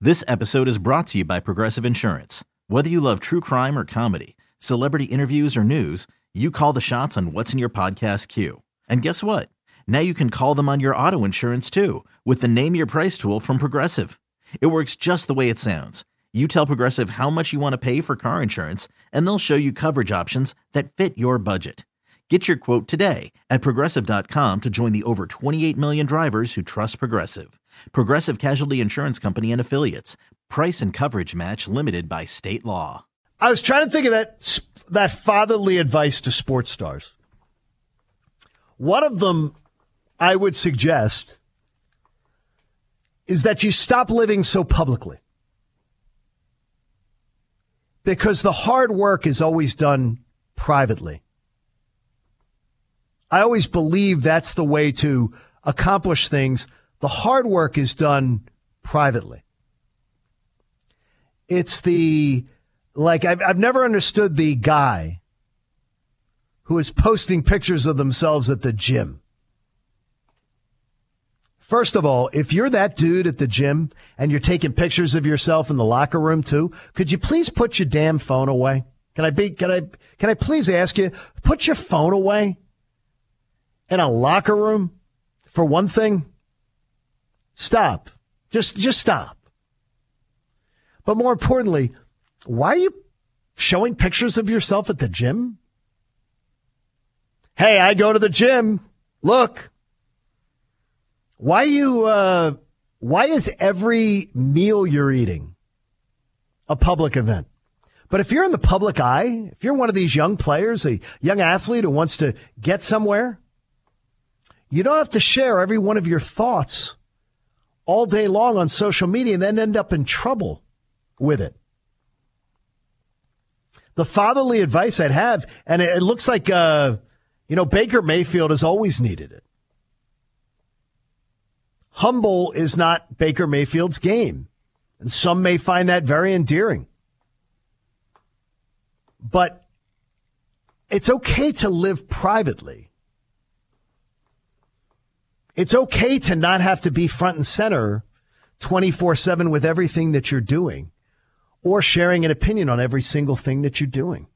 This episode is brought to you by Progressive Insurance. Whether you love true crime or comedy, celebrity interviews or news, you call the shots on what's in your podcast queue. And guess what? Now you can call them on your auto insurance too with the Name Your Price tool from Progressive. It works just the way it sounds. You tell Progressive how much you want to pay for car insurance, and they'll show you coverage options that fit your budget. Get your quote today at Progressive.com to join the over 28 million drivers who trust Progressive. Progressive Casualty Insurance Company and Affiliates. Price and coverage match limited by state law. I was trying to think of that fatherly advice to sports stars. One of them I would suggest is that you stop living so publicly. Because the hard work is always done privately. I always believe that's the way to accomplish things. The hard work is done privately. It's I've never understood the guy who is posting pictures of themselves at the gym. First of all, if you're that dude at the gym and you're taking pictures of yourself in the locker room too, could you please put your damn phone away? Can I please ask you, put your phone away? In a locker room, for one thing, stop. Just stop. But more importantly, why are you showing pictures of yourself at the gym? Hey, I go to the gym. Look. Why is every meal you're eating a public event? But if you're in the public eye, if you're one of these young players, a young athlete who wants to get somewhere, you don't have to share every one of your thoughts all day long on social media and then end up in trouble with it. The fatherly advice I'd have, and it looks like, Baker Mayfield has always needed it. Humble is not Baker Mayfield's game, and some may find that very endearing. But it's okay to live privately. It's okay to not have to be front and center 24/7 with everything that you're doing or sharing an opinion on every single thing that you're doing.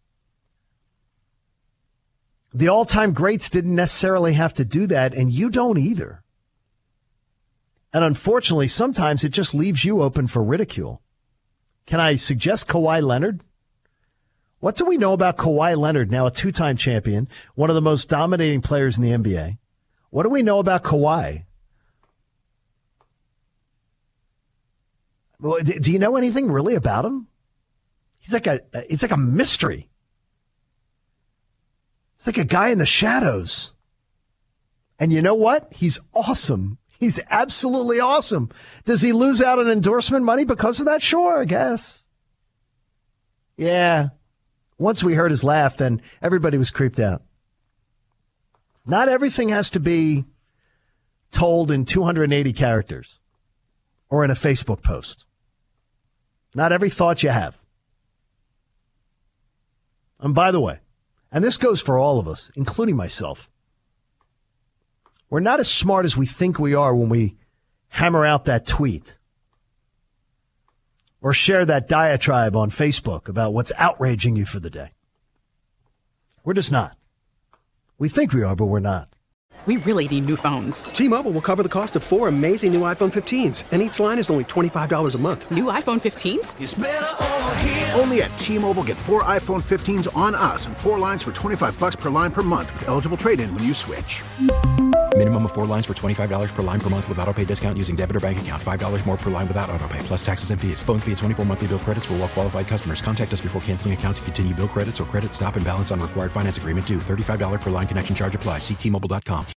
The all-time greats didn't necessarily have to do that, and you don't either. And unfortunately, sometimes it just leaves you open for ridicule. Can I suggest Kawhi Leonard? What do we know about Kawhi Leonard, now a two-time champion, one of the most dominating players in the NBA? What do we know about Kawhi? Do you know anything really about him? He's like a mystery. It's like a guy in the shadows. And you know what? He's awesome. He's absolutely awesome. Does he lose out on endorsement money because of that? Sure, I guess. Yeah. Once we heard his laugh, then everybody was creeped out. Not everything has to be told in 280 characters or in a Facebook post. Not every thought you have. And by the way, and this goes for all of us, including myself, we're not as smart as we think we are when we hammer out that tweet or share that diatribe on Facebook about what's outraging you for the day. We're just not. We think we are, but we're not. We really need new phones. T-Mobile will cover the cost of 4 amazing new iPhone 15s, and each line is only $25 a month. New iPhone 15s? It's better over here. Only at T-Mobile, get 4 iPhone 15s on us and 4 lines for $25 per line per month with eligible trade-in when you switch. Minimum of 4 lines for $25 per line per month with autopay discount using debit or bank account. $5 more per line without autopay, plus taxes and fees. Phone fee at 24 monthly bill credits for well-qualified customers. Contact us before canceling account to continue bill credits or credit stop and balance on required finance agreement due. $35 per line connection charge applies. See T-Mobile.com.